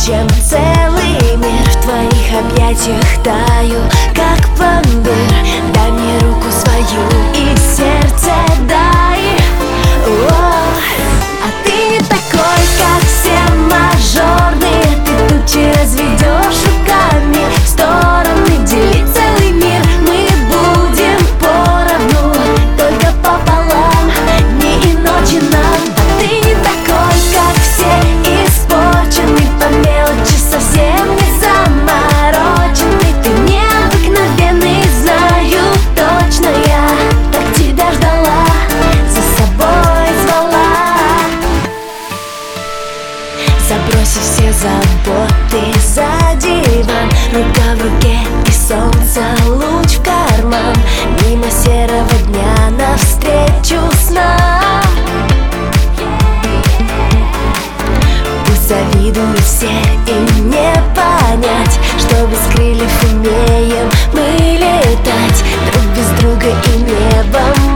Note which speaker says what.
Speaker 1: чем целый мир. В твоих объятиях таю, как пломбир. Дай мне руку свою и сердце дай. А ты не такой, как все мажорные. Ты тучи разведешь руками в стороны, делить целый мир. Мы будем поровну, только пополам, дни и ночи нам. А ты не такой, как все, испорченный по мелочи, совсем не замороченный. Ты необыкновенный, знаю точно, я так тебя ждала, за собой звала. Забросив все заботы за диван, рука в руке и солнце, луч в карман. Мимо серого дня навстречу снам. Пусть завидуют все и не понять, что без крыльев умеем мы летать. Друг без друга и небом